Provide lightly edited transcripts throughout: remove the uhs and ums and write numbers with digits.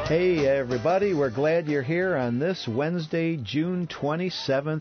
Hey everybody, we're glad you're here on this Wednesday, June 27th,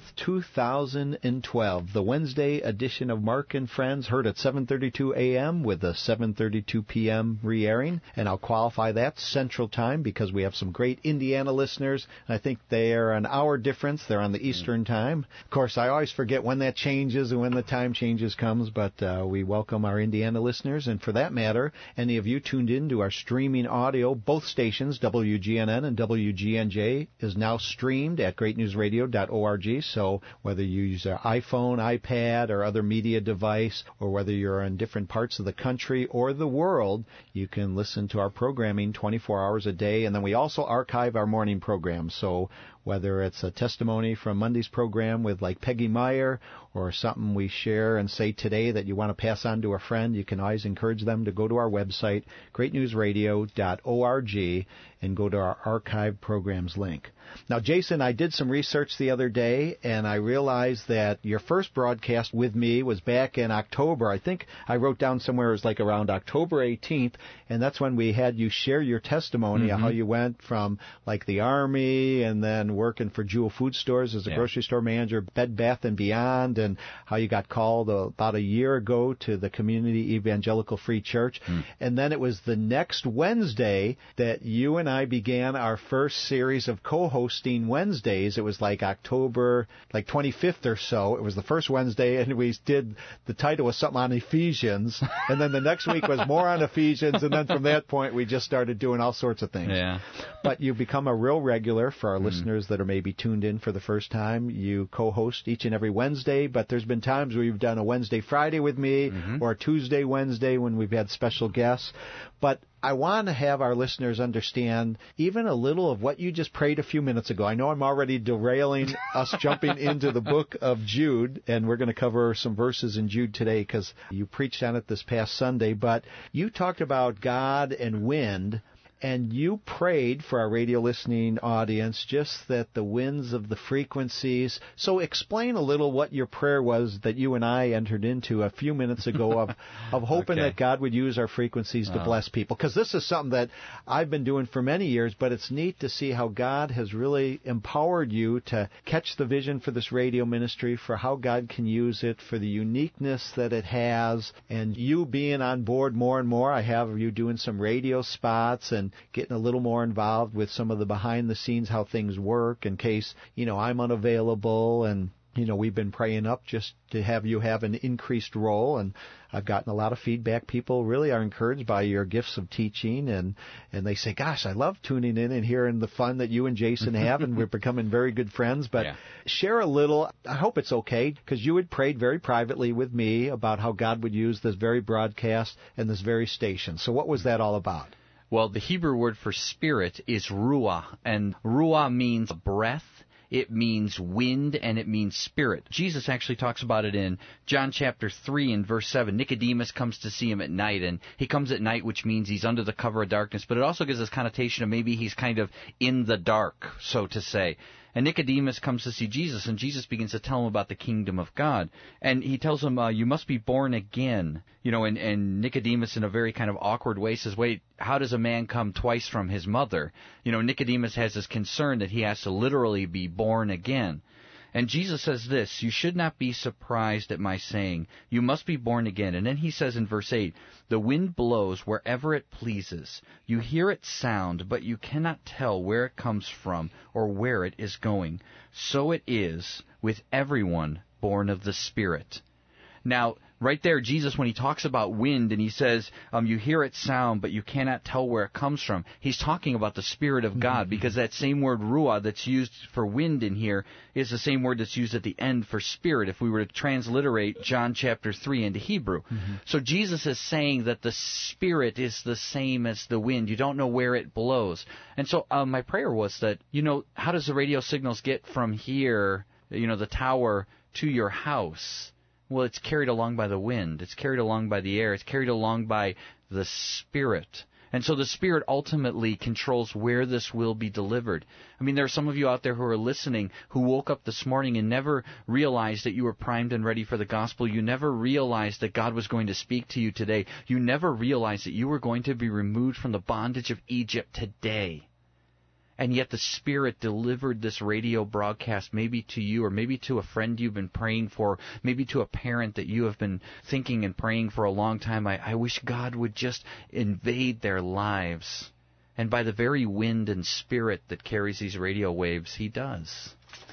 2012. The Wednesday edition of Mark and Friends, heard at 7:32 a.m. with a 7:32 p.m. re-airing. And I'll qualify that Central Time because we have some great Indiana listeners. I think they are an hour difference. They're on the Eastern Time. Of course, I always forget when that changes and when the time changes comes, but we welcome our Indiana listeners. And for that matter, any of you tuned in to our streaming audio, both stations, WGNN and WGNJ, is now streamed at greatnewsradio.org. So whether you use an iPhone, iPad, or other media device, or whether you're in different parts of the country or the world, you can listen to our programming 24 hours a day. And then we also archive our morning programs. So whether it's a testimony from Monday's program with like Peggy Meyer or something we share and say today that you want to pass on to a friend, you can always encourage them to go to our website, greatnewsradio.org, and go to our archive programs link. Now, Jason, I did some research the other day, and I realized that your first broadcast with me was back in October. I think I wrote down somewhere it was like around October 18th, and that's when we had you share your testimony of how you went from like the Army and then working for Jewel Food Stores as a grocery store manager, Bed Bath & Beyond, and how you got called about a year ago to the Community Evangelical Free Church. And then it was the next Wednesday that you and I began our first series of co-hosting Wednesdays. It was like October 25th or so. It was the first Wednesday, and we did, the title was something on Ephesians, and then the next week was more on Ephesians, and then from that point we just started doing all sorts of things. Yeah. But you've become a real regular for our listeners that are maybe tuned in for the first time. You co-host each and every Wednesday, but there's been times where you've done a Wednesday, Friday with me, or a Tuesday, Wednesday when we've had special guests. But I want to have our listeners understand even a little of what you just prayed a few minutes ago. I know I'm already derailing us jumping into the book of Jude, and we're going to cover some verses in Jude today because you preached on it this past Sunday. But you talked about God and wind, and you prayed for our radio listening audience just that the winds of the frequencies. So explain a little what your prayer was that you and I entered into a few minutes ago of hoping that God would use our frequencies to bless people. Because this is something that I've been doing for many years, but it's neat to see how God has really empowered you to catch the vision for this radio ministry, for how God can use it, for the uniqueness that it has, and you being on board more and more. I have you doing some radio spots and getting a little more involved with some of the behind the scenes, how things work in case, I'm unavailable. And, we've been praying up just to have you have an increased role. And I've gotten a lot of feedback. People really are encouraged by your gifts of teaching. And they say, gosh, I love tuning in and hearing the fun that you and Jason have. And we're becoming very good friends. But share a little. I hope it's okay, because you had prayed very privately with me about how God would use this very broadcast and this very station. So what was that all about? Well, the Hebrew word for spirit is ruah, and ruah means breath, it means wind, and it means spirit. Jesus actually talks about it in John chapter 3 and verse 7. Nicodemus comes to see him at night, and he comes at night, which means he's under the cover of darkness, but it also gives this connotation of maybe he's kind of in the dark, so to say. And Nicodemus comes to see Jesus, and Jesus begins to tell him about the kingdom of God. And he tells him, you must be born again. And Nicodemus in a very kind of awkward way says, wait, how does a man come twice from his mother? Nicodemus has this concern that he has to literally be born again. And Jesus says this, you should not be surprised at my saying, you must be born again. And then he says in verse 8, the wind blows wherever it pleases. You hear its sound, but you cannot tell where it comes from or where it is going. So it is with everyone born of the Spirit. Now, right there, Jesus, when he talks about wind and he says, you hear its sound, but you cannot tell where it comes from, he's talking about the Spirit of God, because that same word ruah that's used for wind in here is the same word that's used at the end for spirit, if we were to transliterate John chapter 3 into Hebrew. So Jesus is saying that the Spirit is the same as the wind. You don't know where it blows. And so my prayer was that, how does the radio signals get from here, the tower, to your house? Well, it's carried along by the wind. It's carried along by the air. It's carried along by the Spirit. And so the Spirit ultimately controls where this will be delivered. I mean, there are some of you out there who are listening who woke up this morning and never realized that you were primed and ready for the gospel. You never realized that God was going to speak to you today. You never realized that you were going to be removed from the bondage of Egypt today. and yet the Spirit delivered this radio broadcast maybe to you, or maybe to a friend you've been praying for, maybe to a parent that you have been thinking and praying for a long time. I wish God would just invade their lives. And by the very wind and Spirit that carries these radio waves, He does.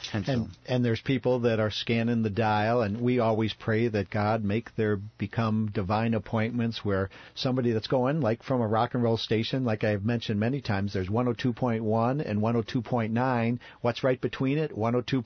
And there's people that are scanning the dial, and we always pray that God make there become divine appointments where somebody that's going, like from a rock and roll station, like I've mentioned many times, there's 102.1 and 102.9. What's right between it?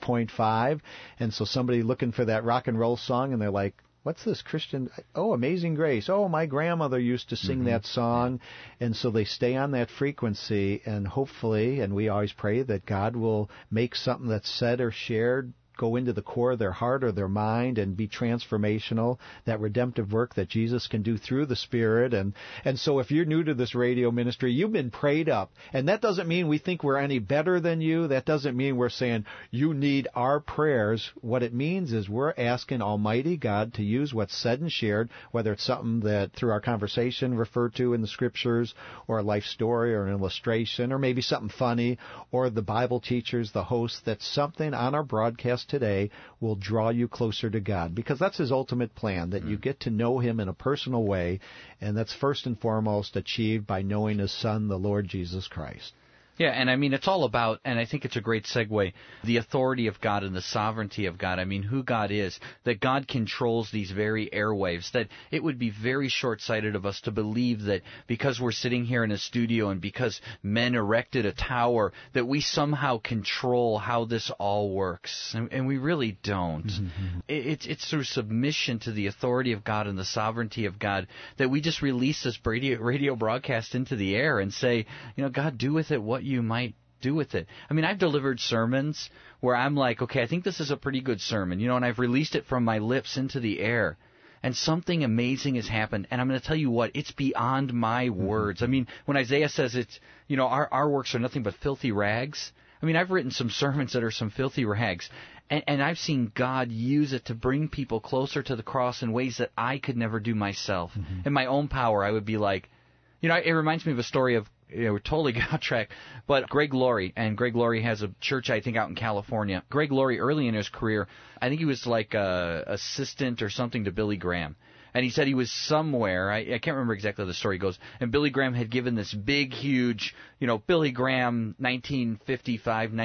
102.5. And so somebody looking for that rock and roll song, and they're like, what's this Christian? Oh, Amazing Grace. Oh, my grandmother used to sing that song. And so they stay on that frequency, and hopefully, and we always pray that God will make something that's said or shared go into the core of their heart or their mind and be transformational, that redemptive work that Jesus can do through the Spirit. And so if you're new to this radio ministry, you've been prayed up. And that doesn't mean we think we're any better than you. That doesn't mean we're saying you need our prayers. What it means is we're asking Almighty God to use what's said and shared, whether it's something that through our conversation referred to in the Scriptures, or a life story or an illustration, or maybe something funny, or the Bible teachers, the hosts, that something on our broadcast today will draw you closer to God, because that's His ultimate plan, that you get to know Him in a personal way, and that's first and foremost achieved by knowing His Son, the Lord Jesus Christ. Yeah, and I mean, it's all about, and I think it's a great segue, the authority of God and the sovereignty of God. I mean, who God is, that God controls these very airwaves, that it would be very short-sighted of us to believe that because we're sitting here in a studio and because men erected a tower, that we somehow control how this all works. And we really don't. Mm-hmm. It's through submission to the authority of God and the sovereignty of God that we just release this radio broadcast into the air and say, you know, God, do with it what you might do with it. I mean, I've delivered sermons where I'm like, okay, I think this is a pretty good sermon, you know, and I've released it from my lips into the air, and something amazing has happened, and I'm going to tell you what, it's beyond my words. I mean, when Isaiah says it's, you know, our works are nothing but filthy rags, I mean, I've written some sermons that are some filthy rags, and I've seen God use it to bring people closer to the cross in ways that I could never do myself. Mm-hmm. In my own power, I would be like, you know, it reminds me of a story of, you know, we're totally got off track, but Greg Laurie, and Greg Laurie has a church, I think, out in California. Greg Laurie, early in his career, I think he was like a assistant or something to Billy Graham. And he said he was somewhere, I can't remember exactly how the story goes, and Billy Graham had given this big, huge, you know, Billy Graham 1955,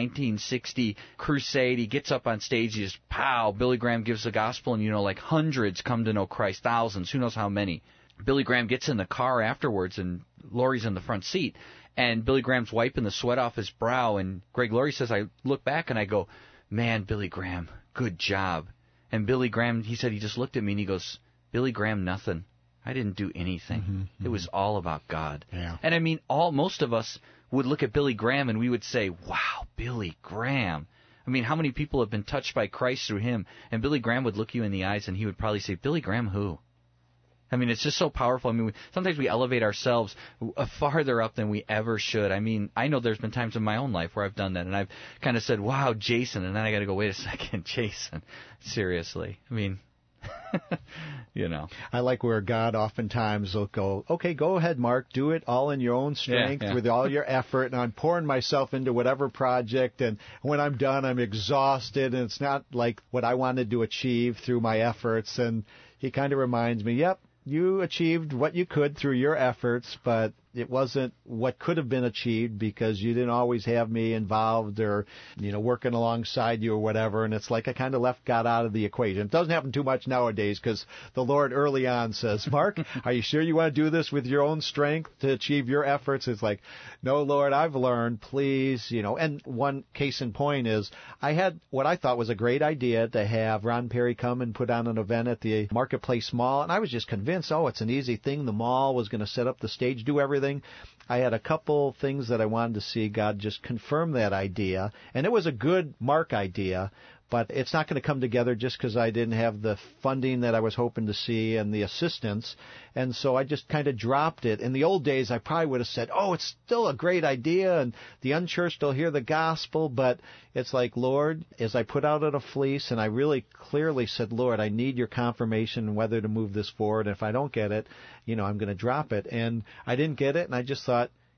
1960 crusade. He gets up on stage, he just, pow, Billy Graham gives the gospel, and, you know, like hundreds come to know Christ, thousands, who knows how many. Billy Graham gets in the car afterwards, and Laurie's in the front seat, and Billy Graham's wiping the sweat off his brow, and Greg Laurie says, I look back and I go, man, Billy Graham, good job. And Billy Graham, he said, he just looked at me and he goes, Billy Graham, nothing. I didn't do anything. Mm-hmm. It was all about God. Yeah. And I mean, most of us would look at Billy Graham and we would say, wow, Billy Graham. I mean, how many people have been touched by Christ through him? And Billy Graham would look you in the eyes and he would probably say, Billy Graham who? I mean, it's just so powerful. I mean, sometimes we elevate ourselves farther up than we ever should. I mean, I know there's been times in my own life where I've done that, and I've kind of said, wow, Jason, and then I got to go, wait a second, Jason, seriously. I mean, you know. I like where God oftentimes will go, okay, go ahead, Mark, do it all in your own strength, with all your effort, and I'm pouring myself into whatever project, and when I'm done, I'm exhausted, and it's not like what I wanted to achieve through my efforts, and he kind of reminds me, yep, you achieved what you could through your efforts, but it wasn't what could have been achieved because you didn't always have me involved or, you know, working alongside you or whatever. And it's like I kind of left God out of the equation. It doesn't happen too much nowadays because the Lord early on says, Mark, are you sure you want to do this with your own strength to achieve your efforts? It's like, no, Lord, I've learned, please, you know. And one case in point is I had what I thought was a great idea to have Ron Perry come and put on an event at the Marketplace Mall. And I was just convinced, oh, it's an easy thing. The mall was going to set up the stage, do everything. I had a couple things that I wanted to see God just confirm that idea, and it was a good Mark idea, but it's not going to come together just because I didn't have the funding that I was hoping to see and the assistance, and so I just kind of dropped it. In the old days, I probably would have said, oh, it's still a great idea, and the unchurched will hear the gospel, but it's like, Lord, as I put out at a fleece, and I really clearly said, Lord, I need your confirmation whether to move this forward, and if I don't get it, you know, I'm going to drop it. And I didn't get it, and I just thought,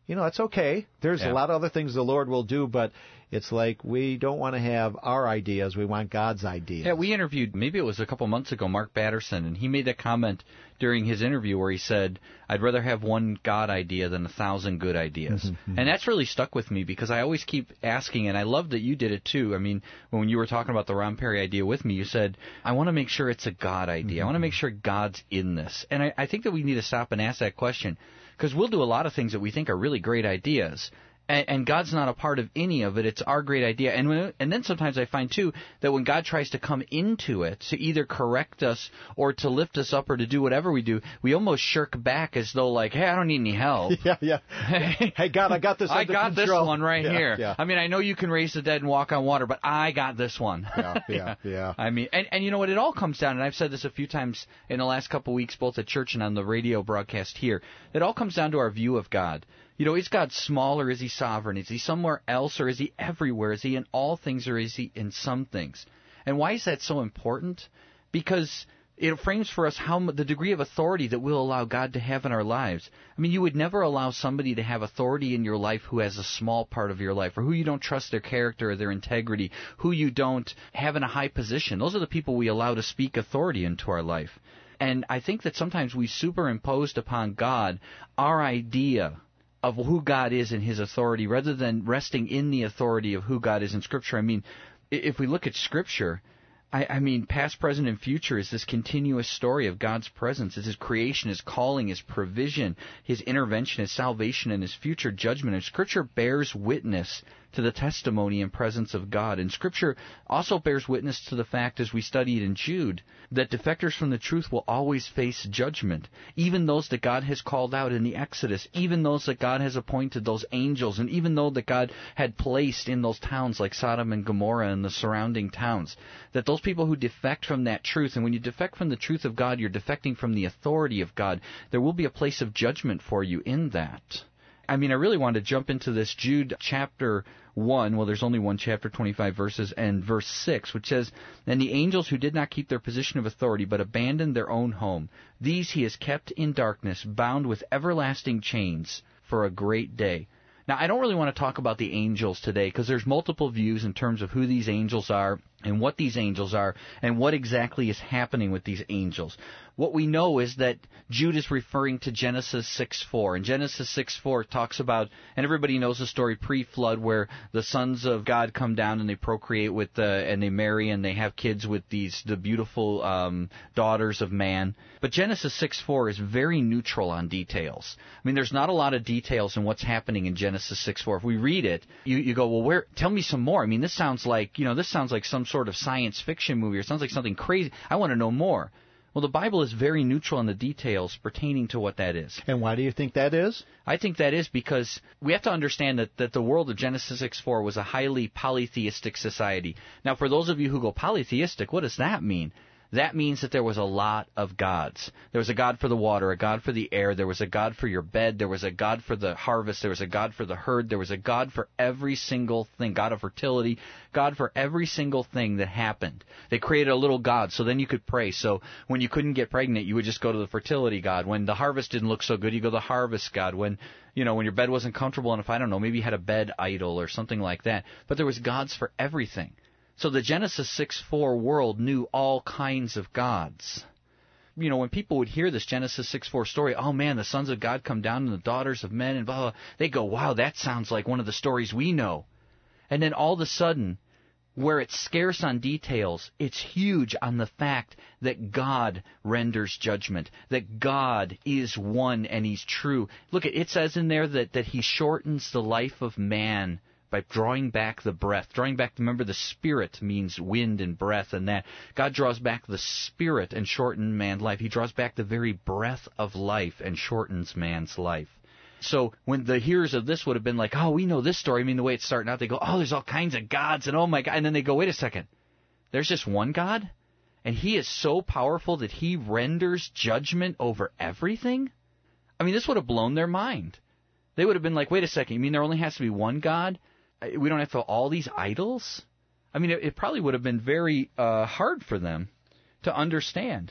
That's okay. There's a lot of other things the Lord will do, but it's like we don't want to have our ideas. We want God's ideas. Yeah, we interviewed, maybe it was a couple months ago, Mark Batterson, and he made that comment during his interview where he said, I'd rather have one God idea than 1,000 good ideas. Mm-hmm. And that's really stuck with me because I always keep asking, and I love that you did it too. I mean, when you were talking about the Ron Perry idea with me, you said, I want to make sure it's a God idea. I want to make sure God's in this. And I think that we need to stop and ask that question. Because we'll do a lot of things that we think are really great ideas, and God's not a part of any of it. It's our great idea. And then sometimes I find, too, that when God tries to come into it to either correct us or to lift us up or to do whatever we do, we almost shirk back as though, like, hey, I don't need any help. Yeah. Hey, God, I got this under control. I got this one right here. Yeah. I mean, I know you can raise the dead and walk on water, but I got this one. Yeah. I mean, and you know what? It all comes down, and I've said this a few times in the last couple of weeks, both at church and on the radio broadcast here, it all comes down to our view of God. Is God small or is he sovereign? Is he somewhere else or is he everywhere? Is he in all things or is he in some things? And why is that so important? Because it frames for us the degree of authority that we'll allow God to have in our lives. I mean, you would never allow somebody to have authority in your life who has a small part of your life, or who you don't trust their character or their integrity, who you don't have in a high position. Those are the people we allow to speak authority into our life. And I think that sometimes we superimposed upon God our idea of who God is in his authority rather than resting in the authority of who God is in Scripture. I mean, if we look at Scripture, I mean, past, present, and future is this continuous story of God's presence. It's his creation, his calling, his provision, his intervention, his salvation, and his future judgment. And Scripture bears witness to the testimony and presence of God. And Scripture also bears witness to the fact, as we studied in Jude, that defectors from the truth will always face judgment. Even those that God has called out in the Exodus, even those that God has appointed, those angels, and even those that God had placed in those towns like Sodom and Gomorrah and the surrounding towns, that those people who defect from that truth, and when you defect from the truth of God, you're defecting from the authority of God, there will be a place of judgment for you in that. I mean, I really wanted to jump into this Jude chapter 1, well, there's only one chapter, 25 verses, and verse 6, which says, And the angels who did not keep their position of authority, but abandoned their own home, these he has kept in darkness, bound with everlasting chains for a great day. Now, I don't really want to talk about the angels today, because there's multiple views in terms of who these angels are, and what these angels are, and what exactly is happening with these angels. What we know is that Jude is referring to Genesis 6:4, and Genesis 6:4 talks about, and everybody knows the story pre-flood, where the sons of God come down and they procreate with, and they marry and they have kids with the beautiful daughters of man. But Genesis 6:4 is very neutral on details. I mean, there's not a lot of details in what's happening in Genesis 6:4. If we read it, you go, well, tell me some more. I mean, this sounds like some sort of science fiction movie, or sounds like something crazy. I want to know more. Well, the Bible is very neutral on the details pertaining to what that is. And why do you think that is? I think that is because we have to understand that the world of Genesis 6:4 was a highly polytheistic society. Now, for those of you who go polytheistic, what does that mean? That means that there was a lot of gods. There was a god for the water, a god for the air, there was a god for your bed, there was a god for the harvest, there was a god for the herd, there was a god for every single thing, god of fertility, god for every single thing that happened. They created a little god, so then you could pray. So when you couldn't get pregnant, you would just go to the fertility god. When the harvest didn't look so good, you go to the harvest god. When your bed wasn't comfortable enough, I don't know, maybe you had a bed idol or something like that. But there was gods for everything. So the Genesis 6:4 world knew all kinds of gods. When people would hear this Genesis 6:4 story, oh man, the sons of God come down and the daughters of men and blah, blah, they go, wow, that sounds like one of the stories we know. And then all of a sudden, where it's scarce on details, it's huge on the fact that God renders judgment, that God is one and He's true. Look, it says in there that He shortens the life of man by drawing back the breath. Remember, the spirit means wind and breath, and that God draws back the spirit and shortens man's life. He draws back the very breath of life and shortens man's life. So when the hearers of this would have been like, oh, we know this story. I mean, the way it's starting out, they go, oh, there's all kinds of gods, and oh my God. And then they go, wait a second. There's just one God? And He is so powerful that He renders judgment over everything? I mean, this would have blown their mind. They would have been like, wait a second, you mean there only has to be one God? We don't have to have all these idols? I mean, it probably would have been very hard for them to understand.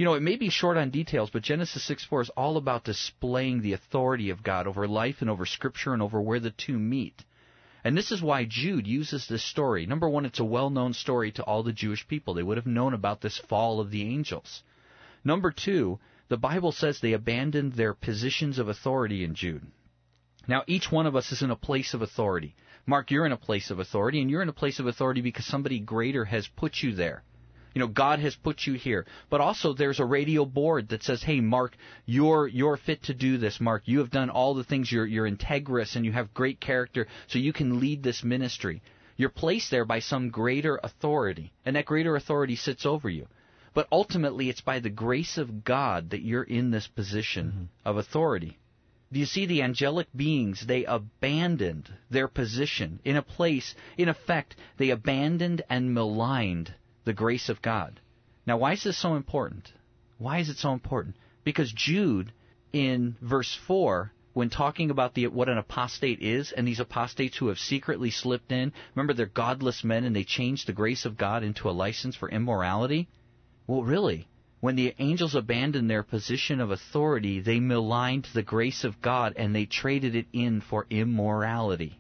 You know, it may be short on details, but Genesis 6:4 is all about displaying the authority of God over life and over Scripture and over where the two meet. And this is why Jude uses this story. Number one, it's a well-known story to all the Jewish people. They would have known about this fall of the angels. Number two, the Bible says they abandoned their positions of authority in Jude. Now, each one of us is in a place of authority. Mark, you're in a place of authority, and you're in a place of authority because somebody greater has put you there. You know, God has put you here. But also there's a radio board that says, hey, Mark, you're fit to do this, Mark. You have done all the things. You're integrous and you have great character, so you can lead this ministry. You're placed there by some greater authority, and that greater authority sits over you. But ultimately, it's by the grace of God that you're in this position of authority. Do you see the angelic beings? They abandoned their position in a place, in effect, they abandoned and maligned the grace of God. Now, why is this so important? Why is it so important? Because Jude, in verse 4, when talking about what an apostate is, and these apostates who have secretly slipped in, remember they're godless men and they changed the grace of God into a license for immorality? Well, really, when the angels abandoned their position of authority, they maligned the grace of God and they traded it in for immorality.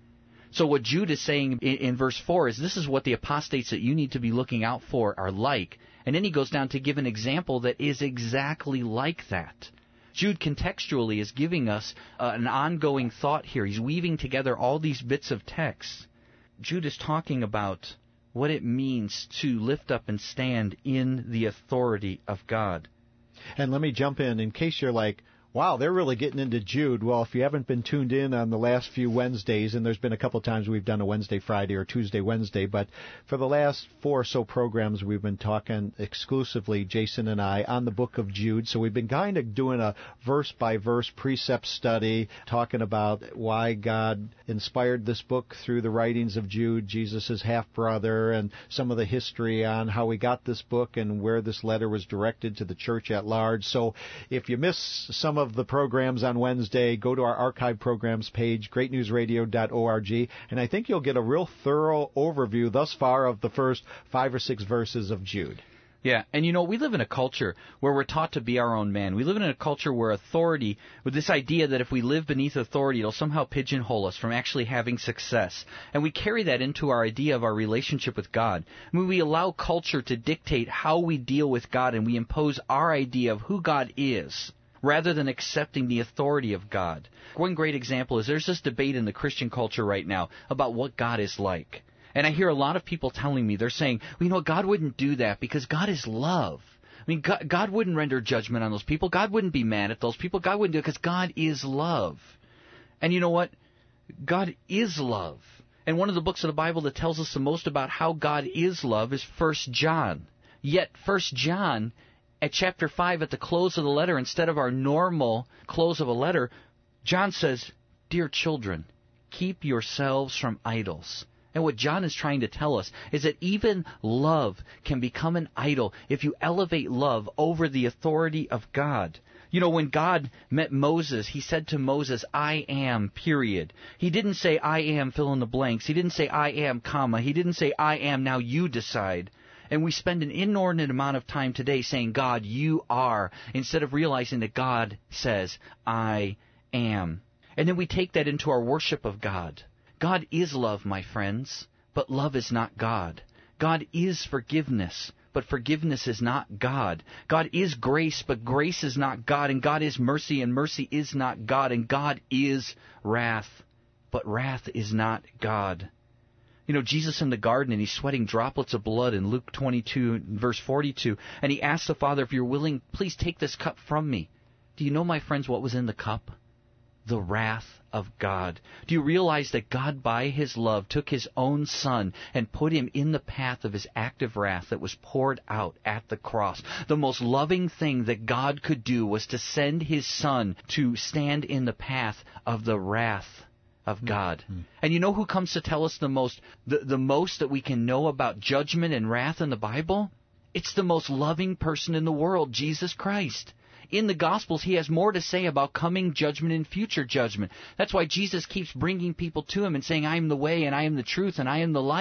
So what Jude is saying in verse 4 is this is what the apostates that you need to be looking out for are like. And then he goes down to give an example that is exactly like that. Jude contextually is giving us an ongoing thought here. He's weaving together all these bits of text. Jude is talking about what it means to lift up and stand in the authority of God. And let me jump in case you're like, wow, they're really getting into Jude. Well, if you haven't been tuned in on the last few Wednesdays, and there's been a couple times we've done a Wednesday, Friday, or Tuesday, Wednesday, but for the last 4 or so programs, we've been talking exclusively, Jason and I, on the book of Jude. So we've been kind of doing a verse-by-verse precept study, talking about why God inspired this book through the writings of Jude, Jesus' half-brother, and some of the history on how we got this book and where this letter was directed to the church at large. So if you miss some of the programs on Wednesday, go to our archive programs page, greatnewsradio.org, and I think you'll get a real thorough overview thus far of the first 5 or 6 verses of Jude. Yeah, and you know, we live in a culture where we're taught to be our own man. We live in a culture where authority, with this idea that if we live beneath authority, it'll somehow pigeonhole us from actually having success. And we carry that into our idea of our relationship with God. I mean, we allow culture to dictate how we deal with God, and we impose our idea of who God is, rather than accepting the authority of God. One great example is there's this debate in the Christian culture right now about what God is like. And I hear a lot of people telling me, they're saying, well, you know, God wouldn't do that because God is love. I mean, God wouldn't render judgment on those people. God wouldn't be mad at those people. God wouldn't do it because God is love. And you know what? God is love. And one of the books of the Bible that tells us the most about how God is love is 1 John. Yet 1 John, at chapter 5, at the close of the letter, instead of our normal close of a letter, John says, "Dear children, keep yourselves from idols." And what John is trying to tell us is that even love can become an idol if you elevate love over the authority of God. You know, when God met Moses, he said to Moses, "I am," period. He didn't say, "I am," fill in the blanks. He didn't say, "I am," comma. He didn't say, "I am," now you decide. And we spend an inordinate amount of time today saying, "God, you are," instead of realizing that God says, "I am." And then we take that into our worship of God. God is love, my friends, but love is not God. God is forgiveness, but forgiveness is not God. God is grace, but grace is not God. And God is mercy, and mercy is not God. And God is wrath, but wrath is not God. You know, Jesus in the garden, and he's sweating droplets of blood in Luke 22, verse 42, and he asks the Father, "If you're willing, please take this cup from me." Do you know, my friends, what was in the cup? The wrath of God. Do you realize that God, by his love, took his own Son and put him in the path of his active wrath that was poured out at the cross? The most loving thing that God could do was to send his Son to stand in the path of the wrath of God. Mm-hmm. And you know who comes to tell us the most that we can know about judgment and wrath in the Bible? It's the most loving person in the world, Jesus Christ. In the Gospels, he has more to say about coming judgment and future judgment. That's why Jesus keeps bringing people to him and saying, "I am the way, and I am the truth, and I am the life."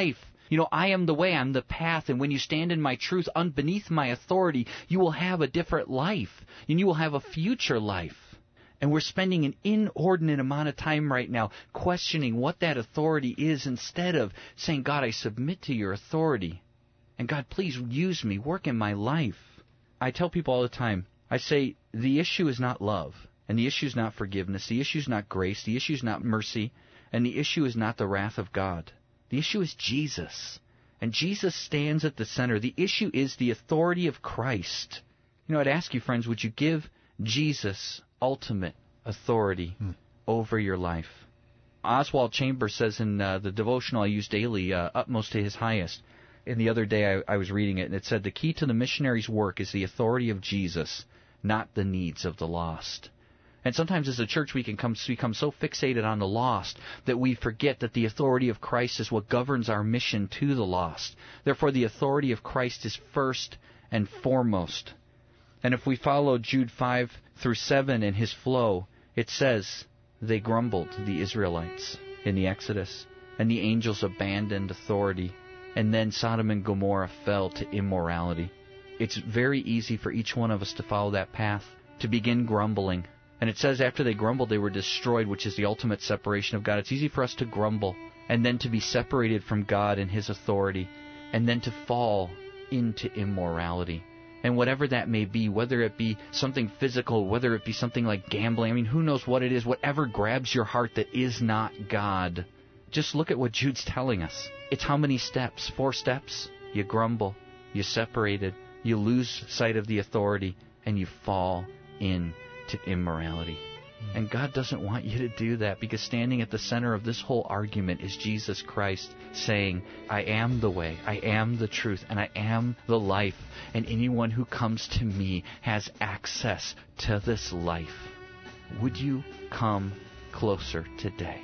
I am the way, I'm the path, and when you stand in my truth, beneath my authority, you will have a different life, and you will have a future life. And we're spending an inordinate amount of time right now questioning what that authority is instead of saying, God, I submit to your authority. And God, please use me, work in my life. I tell people all the time, I say, the issue is not love, and the issue is not forgiveness, the issue is not grace, the issue is not mercy, and the issue is not the wrath of God. The issue is Jesus. And Jesus stands at the center. The issue is the authority of Christ. I'd ask you, friends, would you give Jesus ultimate authority over your life? Oswald Chambers says in the devotional I use daily, Utmost to His Highest. And the other day I was reading it, and it said, the key to the missionary's work is the authority of Jesus, not the needs of the lost. And sometimes as a church we can become so fixated on the lost that we forget that the authority of Christ is what governs our mission to the lost. Therefore, the authority of Christ is first and foremost. And if we follow Jude 5 through 7 in his flow, it says, they grumbled, the Israelites, in the Exodus, and the angels abandoned authority, and then Sodom and Gomorrah fell to immorality. It's very easy for each one of us to follow that path, to begin grumbling. And it says after they grumbled, they were destroyed, which is the ultimate separation of God. It's easy for us to grumble, and then to be separated from God and His authority, and then to fall into immorality. And whatever that may be, whether it be something physical, whether it be something like gambling, who knows what it is, whatever grabs your heart that is not God. Just look at what Jude's telling us. It's how many steps? 4 steps. You grumble, you're separated, you lose sight of the authority, and you fall into immorality. And God doesn't want you to do that, because standing at the center of this whole argument is Jesus Christ saying, I am the way, I am the truth, and I am the life, and anyone who comes to me has access to this life. Would you come closer today?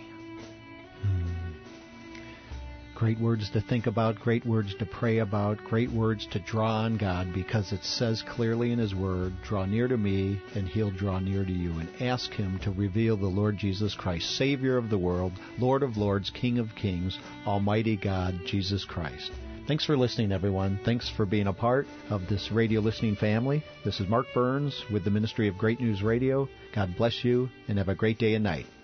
Great words to think about, great words to pray about, great words to draw on God, because it says clearly in His Word, draw near to me and He'll draw near to you, and ask Him to reveal the Lord Jesus Christ, Savior of the world, Lord of lords, King of kings, Almighty God, Jesus Christ. Thanks for listening, everyone. Thanks for being a part of this radio listening family. This is Mark Burns with the Ministry of Great News Radio. God bless you, and have a great day and night.